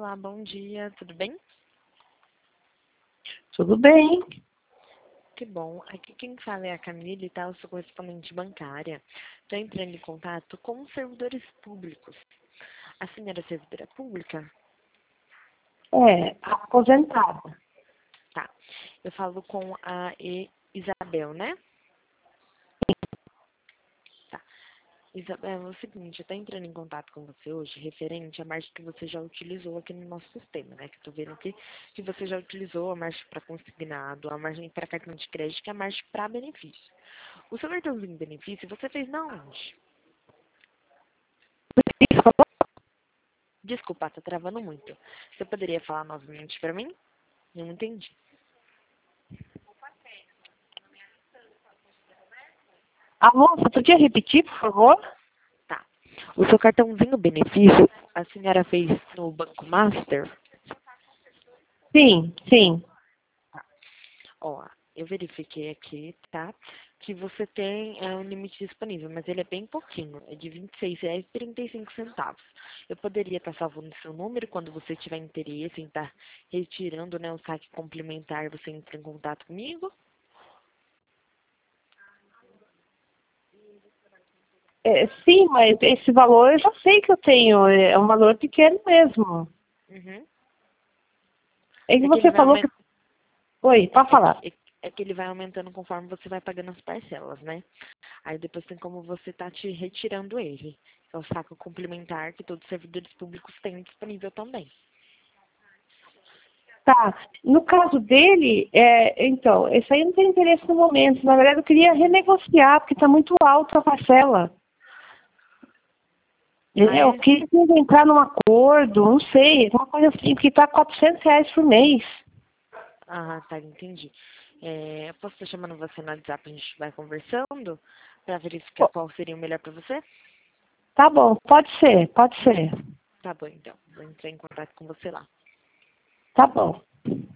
Olá, bom dia, tudo bem? Tudo bem. Que bom. Aqui quem fala é a Camille, tá? Eu sou correspondente bancária. Estou entrando em contato com os servidores públicos. A senhora é servidora pública? Aposentada. Tá. Eu falo com a Isabel, né? Tá. Isabel, é o seguinte, eu estou entrando em contato com você hoje referente à marcha que você já utilizou aqui no nosso sistema, né? Que eu tô vendo aqui que você já utilizou a marcha para consignado, a marcha para cartão de crédito e a marcha para benefício. O seu cartãozinho de benefício você fez na onde? Desculpa, tá travando muito. Você poderia falar novamente para mim? Não entendi. Alô, você podia repetir, por favor? Tá. O seu cartãozinho benefício a senhora fez no Banco Master? Sim, sim. Ó, eu verifiquei aqui, tá? Que você tem um limite disponível, mas ele é bem pouquinho, é de R$ 26,35. Eu poderia estar salvando seu número quando você tiver interesse em estar retirando, né, o saque complementar, você entra em contato comigo? Sim, mas esse valor eu já sei que eu tenho. É um valor pequeno mesmo. Uhum. É que É que ele você vai falou que... aumentar. Oi, pode falar. É que ele vai aumentando conforme você vai pagando as parcelas, né? Aí depois tem como você tá te retirando ele. É o saco complementar que todos os servidores públicos têm disponível também. Tá. No caso dele, então, esse aí não tem interesse no momento. Na verdade, eu queria renegociar, porque está muito alta a parcela. Ah, Eu é? queria entrar num acordo, não sei, uma coisa assim, porque está R$ 400 por mês. Ah, tá, entendi. Eu posso estar chamando você no WhatsApp, a gente vai conversando para verificar Pô, qual seria o melhor para você? tá bom, pode ser, pode ser. Tá bom, então. Vou entrar em contato com você lá. Tá bom.